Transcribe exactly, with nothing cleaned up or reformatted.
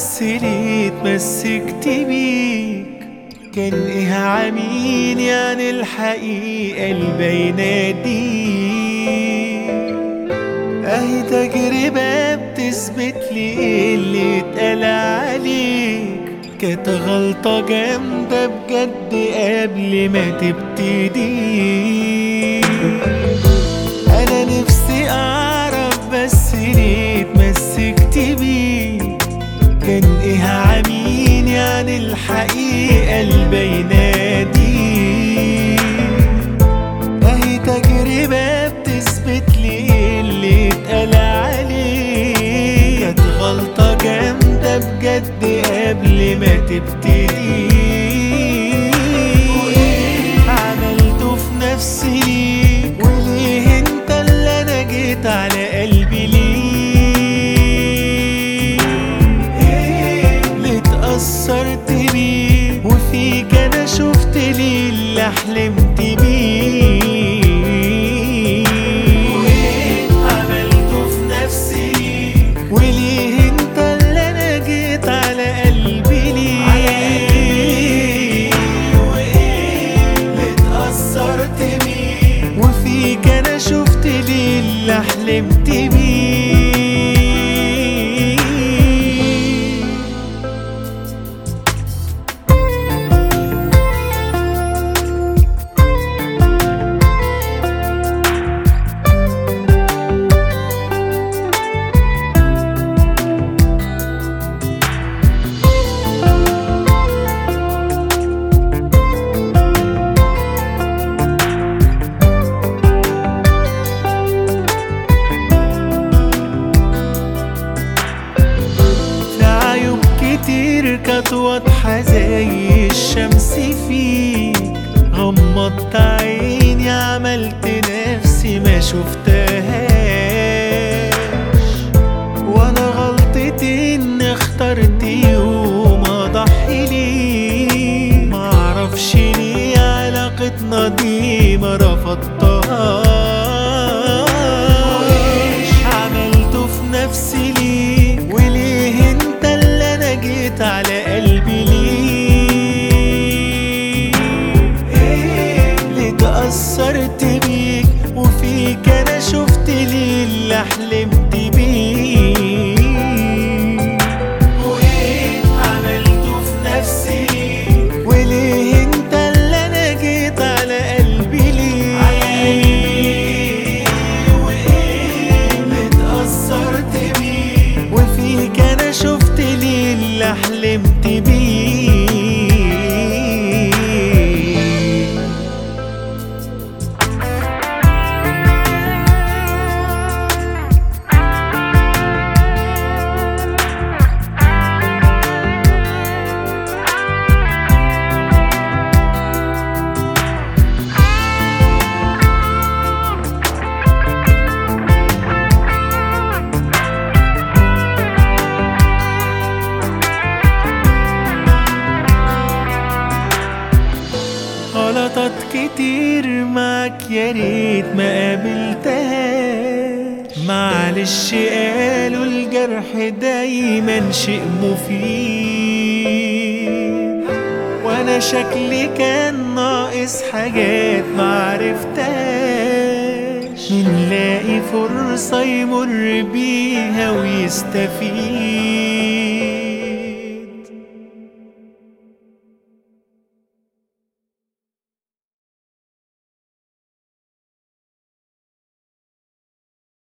بس ليه اتمسكت بيك؟ كان ايه عامين يعني الحقيقة الباينة دي؟ اهي تجربة بتثبت لي ايه اللي اتقال عليك. كانت غلطة جامدة بجد قبل ما تبتدي. انا نفسي اعرف بس ليه اتمسكت بيه؟ كان ايه عامين يعني الحقيقة الباينة دي؟ اهي تجربة بتثبت لي ايه اللي اتقال عليه. كانت غلطة جامدة بجد قبل ما تبتدي. وايه عملته في نفسي ليك؟ وليه انت اللي انا جيت على قلبي ليه؟ ايه اللي اتأثرت بيه؟ وفيك انا شفت ليه اللي حلمت بيه. وايه عملته في نفسي ليك؟ وليه انت اللي انا جيت على قلبي ليه؟ وايه اللي اتأثرت بيه؟ وفيك انا شفت ليه اللي حلمت بيه. كتير كانت واضحة زي الشمس فيك. غمضت عيني عملت نفسي ما شفتهاش. وانا غلطتي ان اخترت يوم اضحي ليه. معرفش ليه علاقتنا دي ما رفضتهاش. عملته في نفسي ليه؟ وليه انت جيت على قلبي ليه؟ ايه اللي اتأثرت بيك؟ وفيك انا شفت ليه اللي حلمت بيه. وايه عملته في نفسي ليه؟ وليه انت اللي انا جيت على قلبي ليه؟ وايه اللي اتأثرت بيه؟ وفيك انا شفت ليه اللي حلمت بيه. غلطات كتير معاك يا ريت ما قابلتهاش. معلش قالوا الجرح دايما شيء مفيد. وانا شكلي كان ناقص حاجات معرفتهاش. نلاقي فرصة يمر بيها ويستفيد.